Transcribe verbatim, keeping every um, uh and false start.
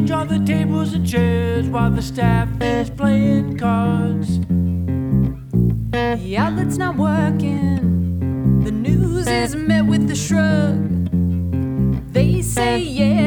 arrange all the tables and chairs while the staff is playing cards. The outlet's not working. The news is met with a shrug. They say, yeah,